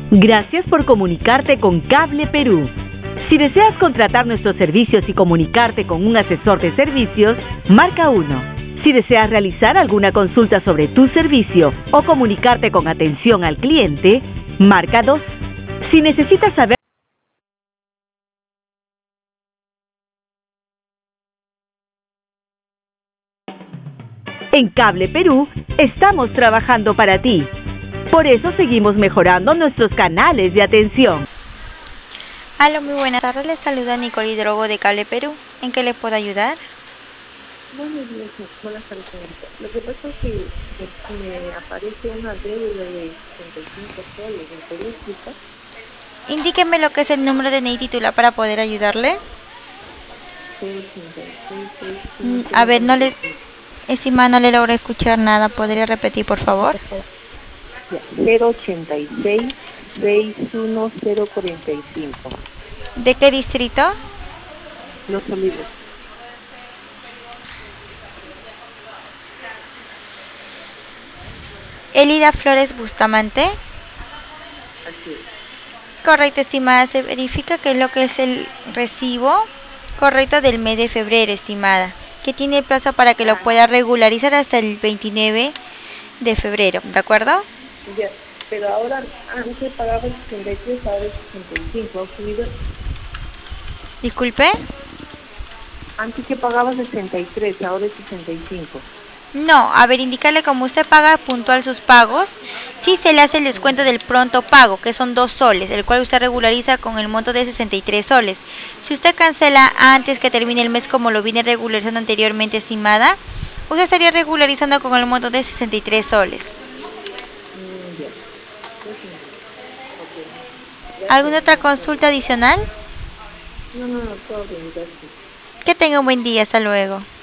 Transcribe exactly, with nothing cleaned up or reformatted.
Gracias por comunicarte con Cable Perú. Si deseas contratar nuestros servicios y comunicarte con un asesor de servicios, marca uno. Si deseas realizar alguna consulta sobre tu servicio o comunicarte con atención al cliente, marca dos. Si necesitas saber en Cable Perú, estamos trabajando para ti. Por eso seguimos mejorando nuestros canales de atención. Aló, muy buenas tardes. Les saluda Nicole Hidrogo de Cable Perú. ¿En qué le puedo ayudar? Buenos días, buenas tardes. Lo que pasa es que eh, me aparece una deuda de sesenta y cinco soles en Perú. Indíqueme lo que es el número de N I titular para poder ayudarle. Mm, A ver, no le... Estimada, no le logro escuchar nada. ¿Podría repetir, por favor? cero ochenta y seis, seis uno cero cuarenta y cinco. ¿De qué distrito? Los Olivos. Elida Flores Bustamante. Así es. Correcto, estimada. Se verifica que es lo que es el recibo correcto del mes de febrero, estimada, que tiene plazo para que lo pueda regularizar hasta el veintinueve de febrero, ¿de acuerdo? Ya, pero ahora antes pagaba sesenta y tres, ahora es sesenta y cinco. ¿Ha subido? Disculpe. Antes que pagaba sesenta y tres, ahora es sesenta y cinco. No, a ver, indicarle como usted paga puntual sus pagos, sí se le hace el descuento del pronto pago, que son dos soles, el cual usted regulariza con el monto de sesenta y tres soles. Si usted cancela antes que termine el mes como lo viene regularizando anteriormente, estimada, usted estaría regularizando con el monto de sesenta y tres soles. Mm, ya. Okay. ¿Alguna otra consulta adicional? No, no, no, todo bien, gracias. Que tenga un buen día, hasta luego.